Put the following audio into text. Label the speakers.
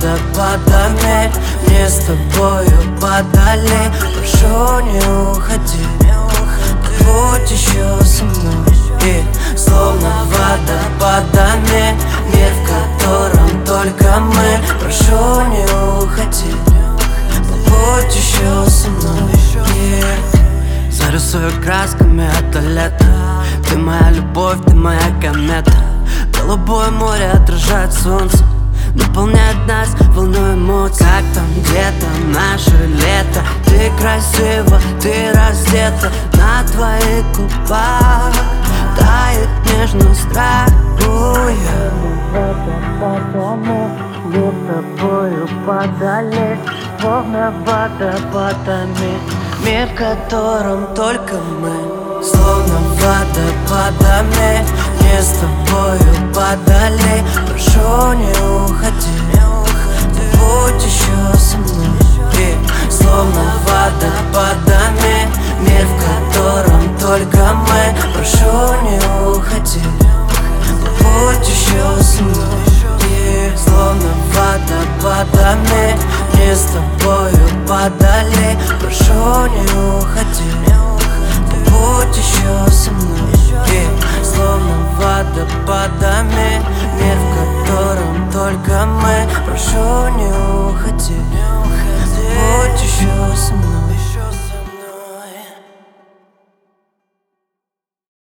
Speaker 1: водопадами. Мне с тобою подали, прошу, не уходи, побудь еще со мной. И словно водопадами, мир, в котором только мы. Прошу, не уходи, побудь еще со мной. Зарисую красками это лето. Ты моя любовь, ты моя комета. Голубое море отражает солнце, наполняет нас волной эмоций. Как там где-то наше лето. Ты красива, ты раздета. На твоих губах тает нежно страх. Мы с тобою подали, словно водопадами. Мир, в котором только мы. Словно водопадами. Мне с тобою подали, прошу, не уходи, побудь еще со мной. И словно водопадами, мир, в котором только мы. Прошу, не уходи, побудь еще со мной. И словно водопадами, мне с тобою подали, прошу, не уходи, побудь еще со мной. И словно водопадами, мир, в котором только мы. Прошу, не уходи, побудь еще со мной.